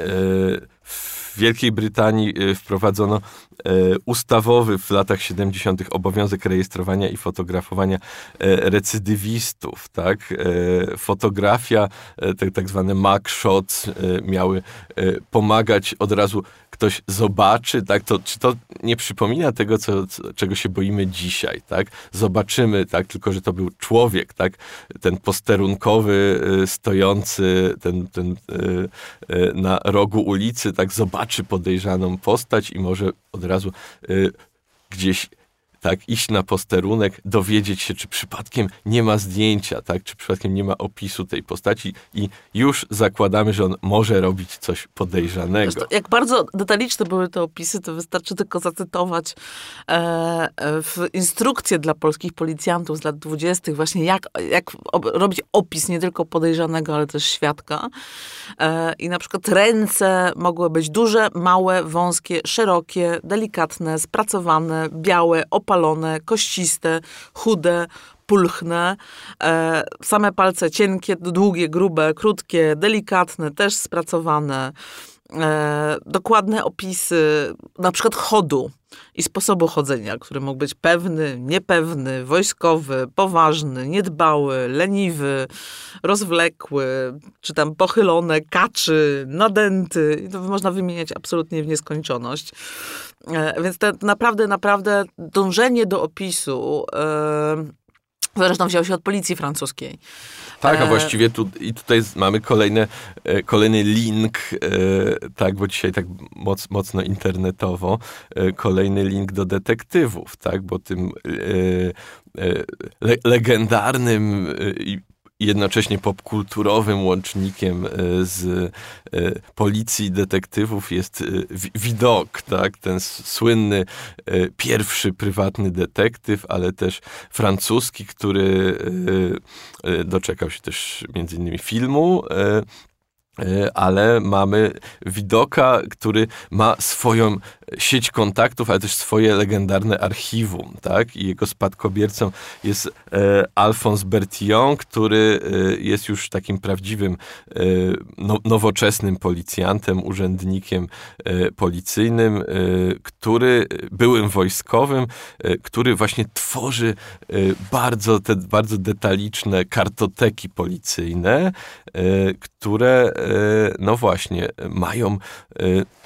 w Wielkiej Brytanii wprowadzono ustawowy w latach siedemdziesiątych obowiązek rejestrowania i fotografowania recydywistów, tak? Fotografia, te tak zwane mugshots miały pomagać, od razu ktoś zobaczy, tak? To, czy to nie przypomina tego, co, co, czego się boimy dzisiaj, tak? Zobaczymy, tak? Tylko że to był człowiek, tak? Ten posterunkowy stojący ten, ten, na rogu ulicy, tak? Zobaczy podejrzaną postać i może od razu y, gdzieś tak iść na posterunek, dowiedzieć się, czy przypadkiem nie ma zdjęcia, tak, czy przypadkiem nie ma opisu tej postaci i już zakładamy, że on może robić coś podejrzanego. Zresztą, jak bardzo detaliczne były te opisy, to wystarczy tylko zacytować e, w instrukcję dla polskich policjantów z lat dwudziestych właśnie jak, jak ob, robić opis nie tylko podejrzanego, ale też świadka. E, I na przykład ręce mogły być duże, małe, wąskie, szerokie, delikatne, spracowane, białe, opalone, kościste, chude, pulchne, e, same palce cienkie, długie, grube, krótkie, delikatne, też spracowane, e, dokładne opisy na przykład chodu i sposobu chodzenia, który mógł być pewny, niepewny, wojskowy, poważny, niedbały, leniwy, rozwlekły, czy tam pochylone, kaczy, nadęty. I to można wymieniać absolutnie w nieskończoność. E, więc to naprawdę, naprawdę dążenie do opisu e, zresztą wziął się od policji francuskiej. Tak, a właściwie tu, i tutaj mamy kolejne, kolejny link, tak, bo dzisiaj tak moc, mocno internetowo, kolejny link do detektywów, tak, bo tym le, legendarnym i jednocześnie popkulturowym łącznikiem z policji i detektywów jest Widok, tak? Ten słynny pierwszy prywatny detektyw, ale też francuski, który doczekał się też między innymi filmu, ale mamy Widoka, który ma swoją sieć kontaktów, ale też swoje legendarne archiwum, tak? I jego spadkobiercą jest e, Alphonse Bertillon, który e, jest już takim prawdziwym, e, no, nowoczesnym policjantem, urzędnikiem e, policyjnym, e, który byłym wojskowym, e, który właśnie tworzy e, bardzo, te bardzo detaliczne kartoteki policyjne, e, które e, no właśnie mają e,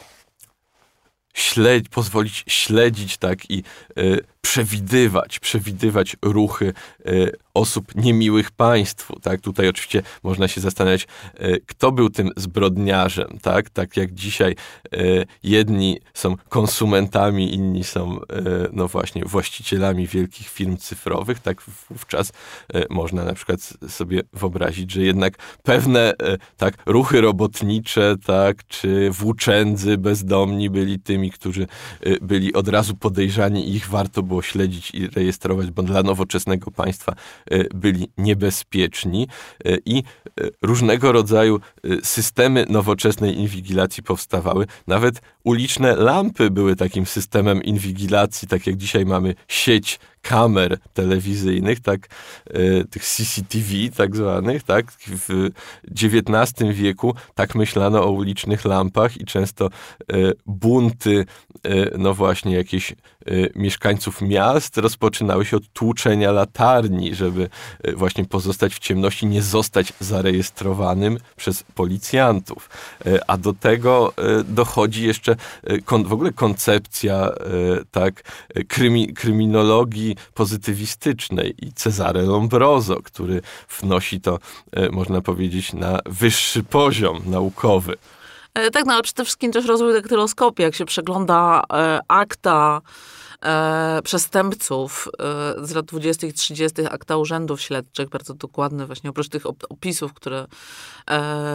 Śledź, pozwolić śledzić, tak, i y, przewidywać, przewidywać ruchy y, osób niemiłych państwu, tak. Tutaj oczywiście można się zastanawiać, y, kto był tym zbrodniarzem, tak. Tak jak dzisiaj y, jedni są konsumentami, inni są, y, no właśnie, właścicielami wielkich firm cyfrowych, tak wówczas y, można na przykład sobie wyobrazić, że jednak pewne, y, tak, ruchy robotnicze, tak, czy włóczędzy bezdomni byli tymi, którzy y, byli od razu podejrzani i ich warto było śledzić i rejestrować, bo dla nowoczesnego państwa y, byli niebezpieczni y, i y, różnego rodzaju y, systemy nowoczesnej inwigilacji powstawały. Nawet uliczne lampy były takim systemem inwigilacji, tak jak dzisiaj mamy sieć kamer telewizyjnych, tak, y, tych C C T V tak zwanych, tak, w dziewiętnastym wieku tak myślano o ulicznych lampach i często y, bunty, y, no właśnie jakieś y, mieszkańców miast rozpoczynały się od tłuczenia latarni, żeby y, właśnie pozostać w ciemności, nie zostać zarejestrowanym przez policjantów. Y, a do tego y, dochodzi jeszcze y, kon, w ogóle koncepcja y, tak, krymi, kryminologii pozytywistycznej i Cesare Lombroso, który wnosi to, można powiedzieć, na wyższy poziom naukowy. Tak, no ale przede wszystkim też rozwój daktyloskopii. Jak się przegląda e, akta e, przestępców e, z lat dwudziestych i trzydziestych, akta urzędów śledczych, bardzo dokładne właśnie, oprócz tych op- opisów, które e,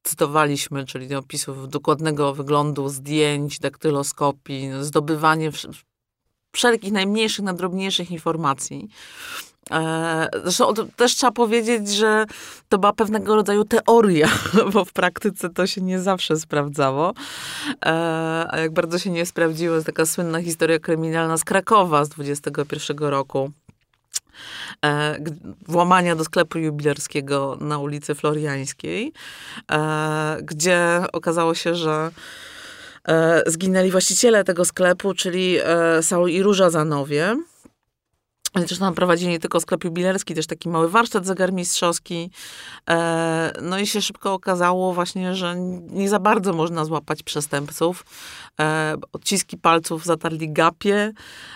cytowaliśmy, czyli opisów dokładnego wyglądu, zdjęć, daktyloskopii, zdobywanie wszelkich najmniejszych, najdrobniejszych informacji. Zresztą też trzeba powiedzieć, że to była pewnego rodzaju teoria, bo w praktyce to się nie zawsze sprawdzało. A jak bardzo się nie sprawdziło, jest taka słynna historia kryminalna z Krakowa z dwudziestego pierwszego roku. Włamania do sklepu jubilerskiego na ulicy Floriańskiej, gdzie okazało się, że zginęli właściciele tego sklepu, czyli Saul i Róża Zanowie. Oni też tam prowadzili nie tylko sklep jubilerski, też taki mały warsztat zegarmistrzowski. No i się szybko okazało właśnie, że nie za bardzo można złapać przestępców. Odciski palców zatarli gapie.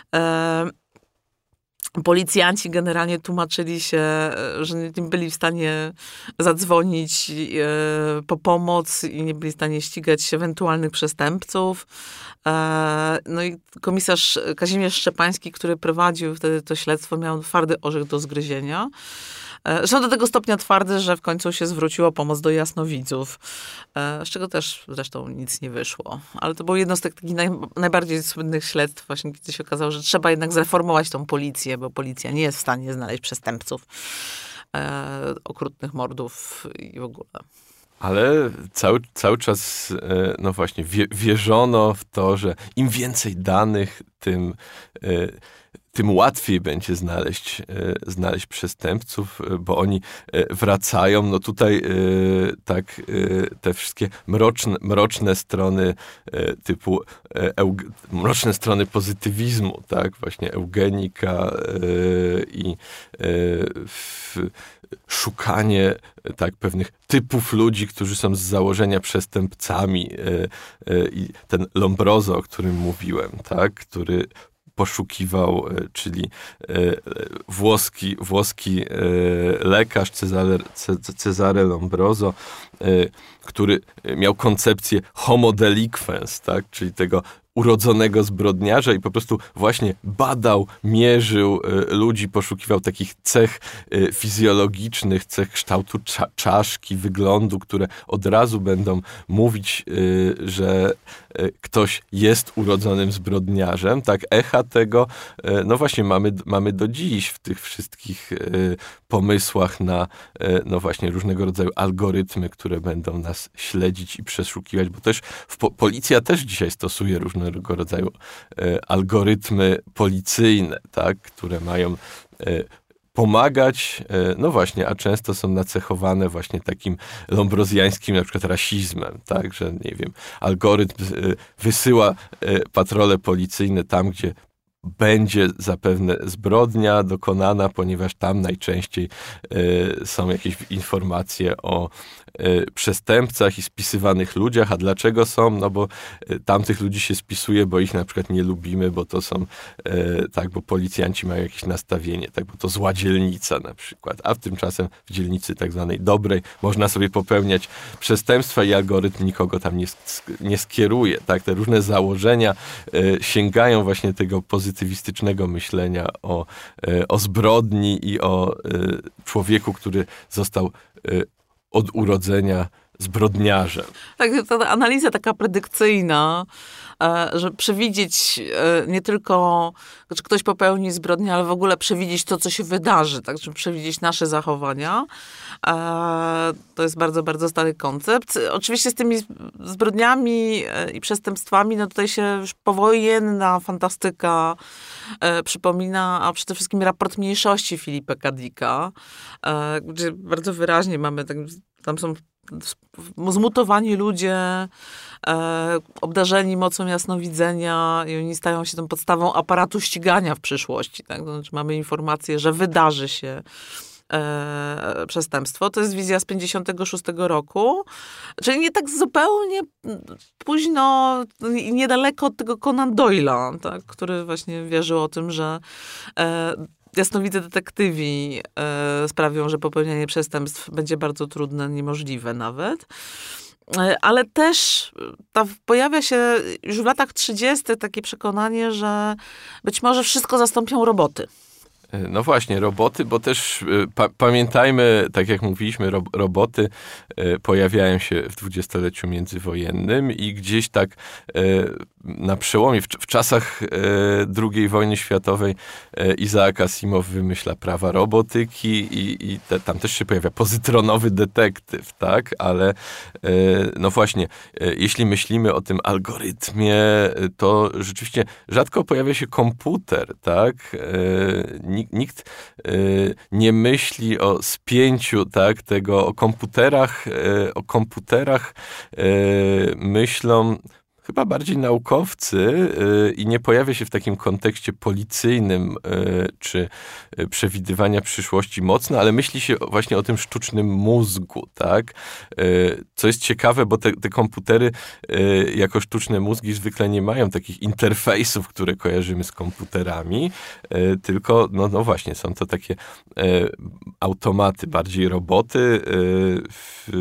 Policjanci generalnie tłumaczyli się, że nie byli w stanie zadzwonić po pomoc i nie byli w stanie ścigać ewentualnych przestępców. No i komisarz Kazimierz Szczepański, który prowadził wtedy to śledztwo, miał twardy orzech do zgryzienia. Zresztą do tego stopnia twardy, że w końcu się zwróciło o pomoc do jasnowidzów, z czego też zresztą nic nie wyszło. Ale to było jedno z takich naj, najbardziej słynnych śledztw, właśnie kiedy się okazało, że trzeba jednak zreformować tą policję, bo policja nie jest w stanie znaleźć przestępców e, okrutnych mordów i w ogóle. Ale cały, cały czas, no właśnie, wierzono w to, że im więcej danych, tym, tym łatwiej będzie znaleźć, znaleźć przestępców, bo oni wracają. No tutaj tak te wszystkie mroczne, mroczne strony typu, mroczne strony pozytywizmu, tak, właśnie eugenika i szukanie tak pewnych typów ludzi, którzy są z założenia przestępcami i ten Lombroso, o którym mówiłem, tak, który poszukiwał, czyli włoski, włoski lekarz Cezare, Cezare Lombroso, który miał koncepcję homo deliquens, tak, czyli tego urodzonego zbrodniarza i po prostu właśnie badał, mierzył ludzi, poszukiwał takich cech fizjologicznych, cech kształtu cza- czaszki, wyglądu, które od razu będą mówić, że ktoś jest urodzonym zbrodniarzem. Tak, echa tego, no właśnie mamy, mamy do dziś w tych wszystkich pomysłach na, no właśnie, różnego rodzaju algorytmy, które będą nas śledzić i przeszukiwać, bo też w po- policja też dzisiaj stosuje różnego rodzaju algorytmy policyjne, tak, które mają pomagać, no właśnie, a często są nacechowane właśnie takim lombrozjańskim na przykład rasizmem, tak, że nie wiem, algorytm wysyła patrole policyjne tam, gdzie będzie zapewne zbrodnia dokonana, ponieważ tam najczęściej y, są jakieś informacje o y, przestępcach i spisywanych ludziach. A dlaczego są? No bo y, tamtych ludzi się spisuje, bo ich na przykład nie lubimy, bo to są, y, tak, bo policjanci mają jakieś nastawienie, tak, bo to zła dzielnica na przykład. A tymczasem w dzielnicy tak zwanej dobrej można sobie popełniać przestępstwa i algorytm nikogo tam nie, nie skieruje, tak. Te różne założenia y, sięgają właśnie tego pozytywnego pozytywistycznego myślenia o, o zbrodni i o człowieku, który został od urodzenia zbrodniarzem. Tak, ta analiza taka predykcyjna, że przewidzieć nie tylko, że ktoś popełni zbrodnię, ale w ogóle przewidzieć to, co się wydarzy, tak, żeby przewidzieć nasze zachowania. To jest bardzo, bardzo stary koncept. Oczywiście z tymi zbrodniami i przestępstwami, no tutaj się już powojenna fantastyka przypomina, a przede wszystkim raport mniejszości Filipa K. Dicka, gdzie bardzo wyraźnie mamy, tam są zmutowani ludzie, e, obdarzeni mocą jasnowidzenia i oni stają się tą podstawą aparatu ścigania w przyszłości. Tak? To znaczy mamy informację, że wydarzy się e, przestępstwo. To jest wizja z pięćdziesiątego szóstego roku, czyli nie tak zupełnie późno i niedaleko od tego Conan Doyle'a, tak? Który właśnie wierzył o tym, że e, jasnowidze detektywi e, sprawią, że popełnianie przestępstw będzie bardzo trudne, niemożliwe nawet. E, ale też ta, pojawia się już w latach trzydziestych takie przekonanie, że być może wszystko zastąpią roboty. No właśnie, roboty, bo też pa- pamiętajmy, tak jak mówiliśmy, ro- roboty e, pojawiają się w dwudziestoleciu międzywojennym i gdzieś tak e, na przełomie, w, w czasach e, drugiej wojny światowej e, Isaac Asimov wymyśla prawa robotyki i, i te, tam też się pojawia pozytronowy detektyw, tak? Ale e, no właśnie, e, jeśli myślimy o tym algorytmie, to rzeczywiście rzadko pojawia się komputer, tak? E, Nikt y, nie myśli o spięciu, tak, tego, o komputerach, y, o komputerach y, myślą chyba bardziej naukowcy y, i nie pojawia się w takim kontekście policyjnym y, czy y, przewidywania przyszłości mocno, ale myśli się właśnie o tym sztucznym mózgu, tak? Y, co jest ciekawe, bo te, te komputery y, jako sztuczne mózgi zwykle nie mają takich interfejsów, które kojarzymy z komputerami, y, tylko no, no właśnie, są to takie y, automaty, bardziej roboty. Y, w,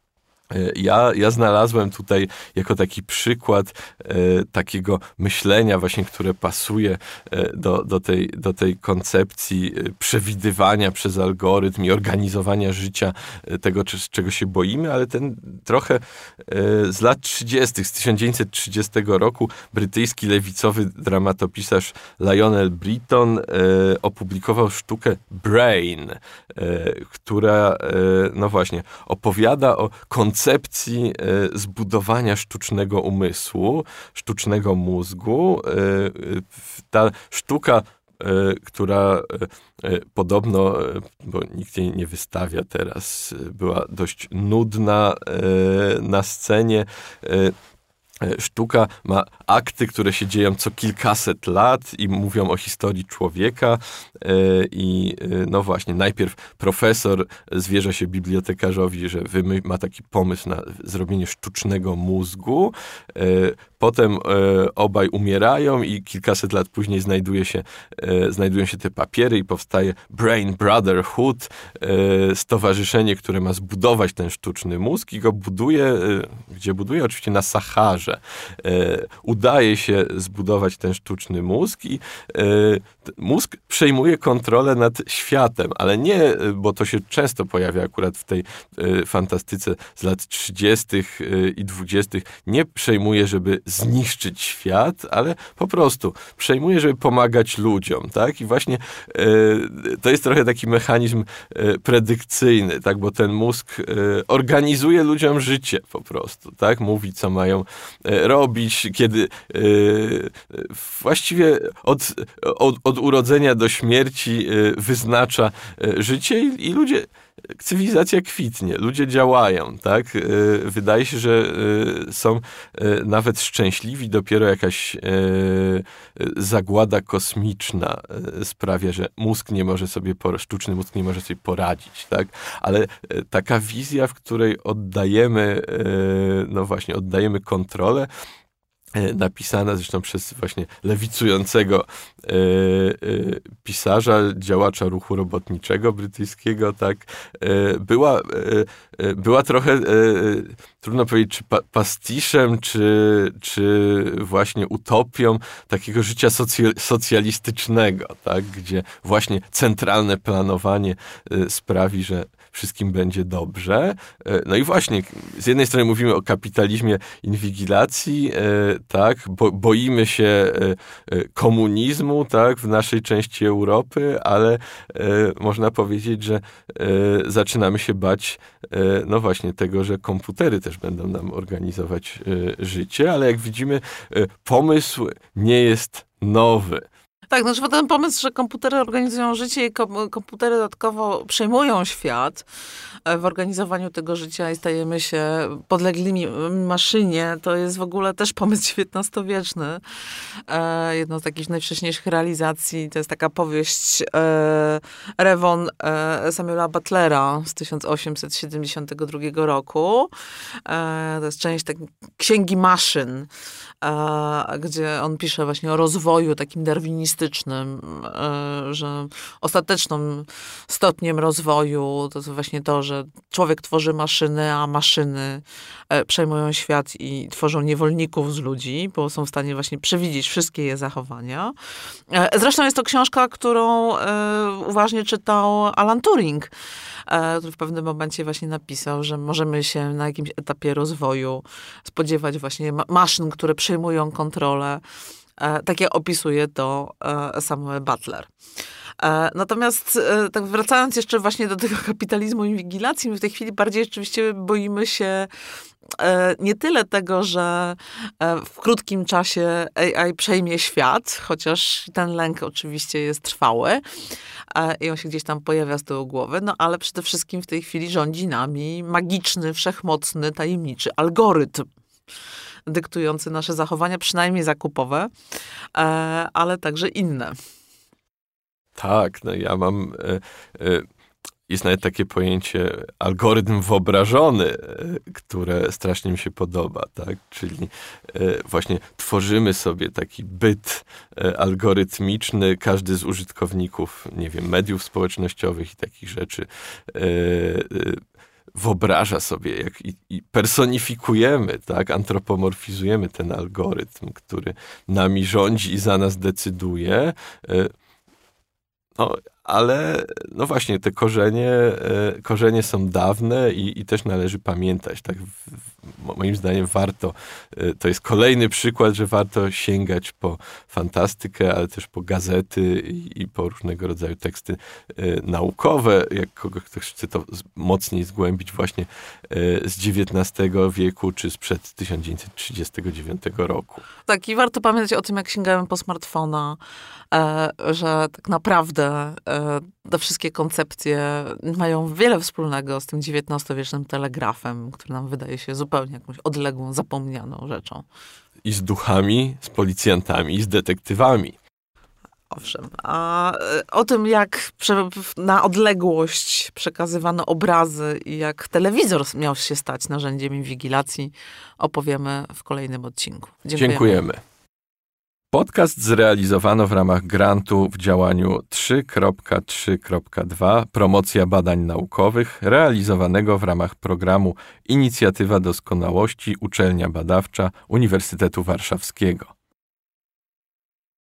Ja, ja znalazłem tutaj jako taki przykład e, takiego myślenia właśnie, które pasuje e, do, do, tej, do tej koncepcji e, przewidywania przez algorytm i organizowania życia e, tego, czy, czego się boimy, ale ten trochę e, z lat trzydziestych, z tysiąc dziewięćset trzydziestego roku brytyjski lewicowy dramatopisarz Lionel Britton e, opublikował sztukę Brain, e, która e, no właśnie opowiada o koncepcji koncepcji zbudowania sztucznego umysłu, sztucznego mózgu. Ta sztuka, która podobno, bo nikt jej nie wystawia teraz, była dość nudna na scenie. Sztuka ma akty, które się dzieją co kilkaset lat i mówią o historii człowieka i no właśnie, najpierw profesor zwierza się bibliotekarzowi, że wymy- ma taki pomysł na zrobienie sztucznego mózgu, potem obaj umierają i kilkaset lat później znajduje się, znajdują się te papiery i powstaje Brain Brotherhood, stowarzyszenie, które ma zbudować ten sztuczny mózg i go buduje, gdzie buduje oczywiście na Saharze. Udaje się zbudować ten sztuczny mózg i mózg przejmuje kontrolę nad światem, ale nie, bo to się często pojawia akurat w tej fantastyce z lat trzydziestych i dwudziestych, nie przejmuje, żeby zniszczyć świat, ale po prostu przejmuje, żeby pomagać ludziom, tak? I właśnie to jest trochę taki mechanizm predykcyjny, tak? Bo ten mózg organizuje ludziom życie po prostu, tak? Mówi, co mają robić, kiedy właściwie od, od, od urodzenia do śmierci wyznacza życie i, i ludzie, cywilizacja kwitnie, ludzie działają, tak? Wydaje się, że są nawet szczęśliwi, dopiero jakaś zagłada kosmiczna sprawia, że mózg nie może sobie, sztuczny mózg nie może sobie poradzić, tak? Ale taka wizja, w której oddajemy, no właśnie, oddajemy kontrolę, napisana zresztą przez właśnie lewicującego e, e, pisarza, działacza ruchu robotniczego brytyjskiego, tak, e, była, e, była trochę, e, trudno powiedzieć, czy pa, pastiszem, czy, czy właśnie utopią takiego życia socj- socjalistycznego, tak, gdzie właśnie centralne planowanie e, sprawi, że wszystkim będzie dobrze. No i właśnie, z jednej strony mówimy o kapitalizmie inwigilacji, tak, bo, boimy się komunizmu, tak, w naszej części Europy, ale można powiedzieć, że zaczynamy się bać, no właśnie, tego, że komputery też będą nam organizować życie, ale jak widzimy, pomysł nie jest nowy. Tak, znaczy ten pomysł, że komputery organizują życie i komputery dodatkowo przejmują świat w organizowaniu tego życia i stajemy się podległymi maszynie, to jest w ogóle też pomysł dziewiętnastowieczny. Jedną z takich najwcześniejszych realizacji to jest taka powieść Rewon Samuela Butlera z tysiąc osiemset siedemdziesiątego drugiego roku. To jest część tak, Księgi Maszyn, gdzie on pisze właśnie o rozwoju takim darwinistycznym deterministycznym, że ostatecznym stopniem rozwoju to jest właśnie to, że człowiek tworzy maszyny, a maszyny przejmują świat i tworzą niewolników z ludzi, bo są w stanie właśnie przewidzieć wszystkie je zachowania. Zresztą jest to książka, którą uważnie czytał Alan Turing, który w pewnym momencie właśnie napisał, że możemy się na jakimś etapie rozwoju spodziewać właśnie ma- maszyn, które przejmują kontrolę. Tak jak opisuje to Samuel Butler. Natomiast tak wracając jeszcze właśnie do tego kapitalizmu i inwigilacji, my w tej chwili bardziej rzeczywiście boimy się nie tyle tego, że w krótkim czasie A I przejmie świat, chociaż ten lęk oczywiście jest trwały i on się gdzieś tam pojawia z tyłu głowy, no ale przede wszystkim w tej chwili rządzi nami magiczny, wszechmocny, tajemniczy algorytm dyktujący nasze zachowania, przynajmniej zakupowe, ale także inne. Tak, no ja mam... Y, y, jest nawet takie pojęcie algorytm wyobrażony, które strasznie mi się podoba, tak? Czyli właśnie tworzymy sobie taki byt algorytmiczny, każdy z użytkowników, nie wiem, mediów społecznościowych i takich rzeczy wyobraża sobie jak i, i personifikujemy, tak? Antropomorfizujemy ten algorytm, który nami rządzi i za nas decyduje. No, ale no właśnie, te korzenie, korzenie są dawne i, i też należy pamiętać. Tak? Moim zdaniem warto, to jest kolejny przykład, że warto sięgać po fantastykę, ale też po gazety i, i po różnego rodzaju teksty naukowe, jak kogoś ktoś chce to mocniej zgłębić właśnie z dziewiętnastego wieku czy sprzed tysiąc dziewięćset trzydziestego dziewiątego roku. Tak, i warto pamiętać o tym, jak sięgałem po smartfona, że tak naprawdę te wszystkie koncepcje mają wiele wspólnego z tym dziewiętnastowiecznym telegrafem, który nam wydaje się zupełnie jakąś odległą, zapomnianą rzeczą. I z duchami, z policjantami, i z detektywami. Owszem, a o tym, jak na odległość przekazywano obrazy i jak telewizor miał się stać narzędziem inwigilacji, opowiemy w kolejnym odcinku. Dziękujemy. Dziękujemy. Podcast zrealizowano w ramach grantu w działaniu trzy kropka trzy kropka dwa Promocja badań naukowych, realizowanego w ramach programu Inicjatywa Doskonałości Uczelnia Badawcza Uniwersytetu Warszawskiego.